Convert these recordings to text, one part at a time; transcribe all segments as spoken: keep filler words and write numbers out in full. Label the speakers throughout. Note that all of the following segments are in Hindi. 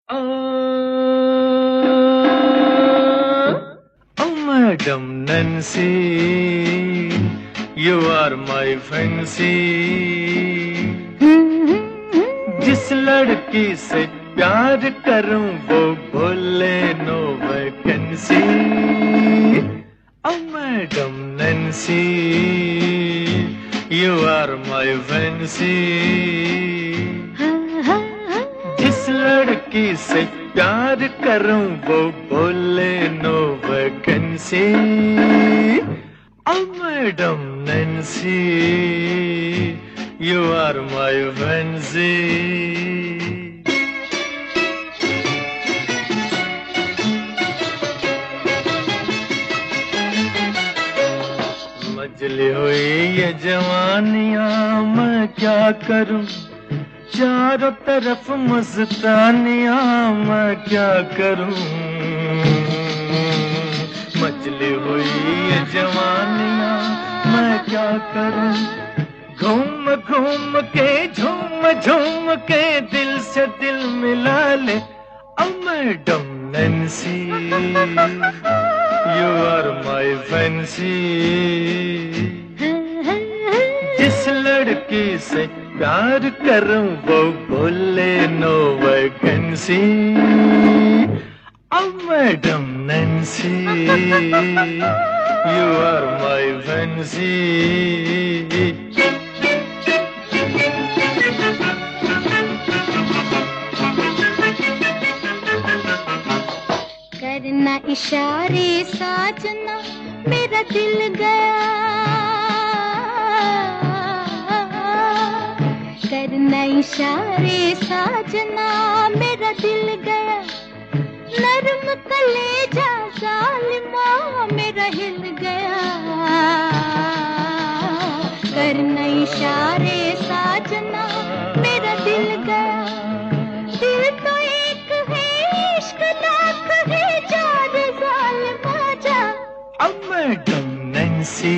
Speaker 1: Oh, oh, Madam Nancy, you are my fancy. जिस लड़की से प्यार करूं वो बोले no vacancy. Oh, Madam Nancy, you are my fancy. जिस लड़की से प्यार करूं वो बोले no vacancy. Oh, Madam Nancy, you are my fancy. मजली हुई ये जवानियां मैं क्या करूं, चारों तरफ मस्तानियां मैं क्या करूं. मजली हुई ये जवानियां मैं क्या करूं, घूम घूम के झूम झूम के दिल से दिल मिला ले. Oh, Madam Nancy, you are my fancy. जिस लड़की से प्यार करूं वो बोले no vacancy. Oh, Madam Nancy, you are my fancy.
Speaker 2: करना इशारे साजना मेरा दिल गया, करना इशारे साजना मेरा दिल गया. नरम कलेजा जालिमा मेरा हिल गया. करना इशारे साजना मेरा दिल गया. दिल तो एक है इश्क लाख है चार जालिमा जा.
Speaker 1: Oh, Madam Nancy,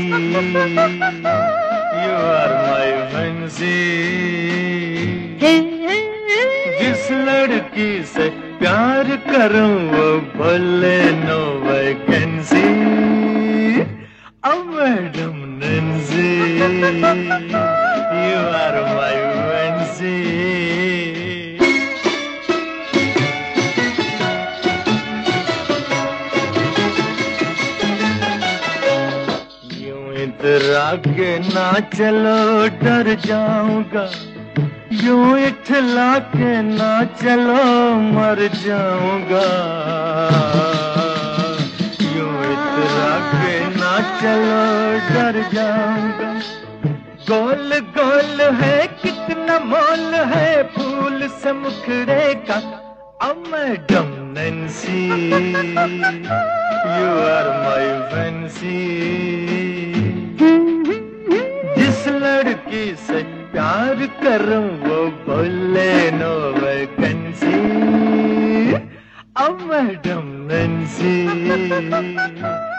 Speaker 1: you are my fancy. जिस लड़की से प्यार करूं वो बोले no vacancy. Oh, Madam Nancy, you are my fancy. इतरा के ना चलो डर जाऊंगा, यूं इठला के ना चलो मर जाऊंगा. यूं इतरा के ना चलो डर जाऊंगा. गोल गोल है कितना मोल है फूल से मुखड़े का. Oh, Madam Nancy, you are my fancy. जिस लड़की से प्यार करूं वो बोले no vacancy. Oh, Madam Nancy.